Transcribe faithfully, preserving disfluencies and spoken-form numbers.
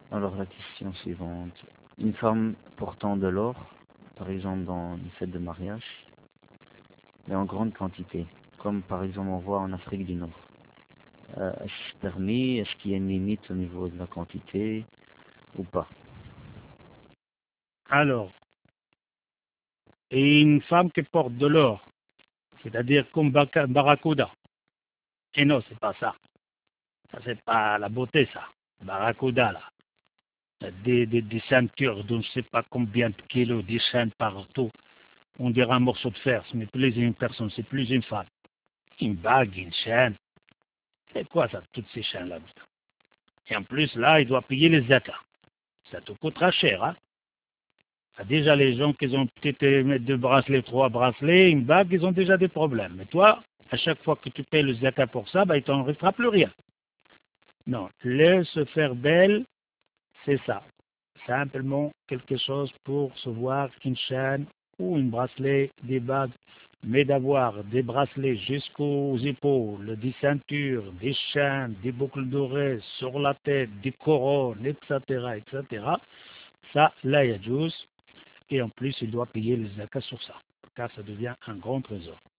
Alors la question suivante. Une femme portant de l'or, par exemple dans une fête de mariage, mais en grande quantité, comme par exemple on voit en Afrique du Nord. Euh, est-ce permis? Est-ce qu'il y a une limite au niveau de la quantité ou pas? Alors, et une femme qui porte de l'or, c'est-à-dire comme Barracuda. Et non, c'est pas ça. Ça, c'est pas la beauté, ça. Barracuda, là. Des, des, des ceintures de je ne sais pas combien de kilos, des chaînes partout. On dirait un morceau de fer. Ce n'est plus une personne, c'est plus une femme. Une bague, une chaîne. C'est quoi ça, toutes ces chaînes-là? Et en plus, là, il doit payer les zakat. Ça te coûtera cher, hein? Déjà, les gens qui ont peut-être deux bracelets, trois bracelets, une bague, ils ont déjà des problèmes. Mais toi, à chaque fois que tu payes le zakat pour ça, bah, il t'en restera plus rien. Non, le se faire belle, c'est ça. Simplement quelque chose pour se voir une chaîne ou une bracelet, des bagues, mais d'avoir des bracelets jusqu'aux épaules, des ceintures, des chaînes, des boucles dorées sur la tête, des couronnes, et cetera, et cetera. Ça, là, il y a douze. Et en plus, il doit payer les zakat sur ça, car ça devient un grand trésor.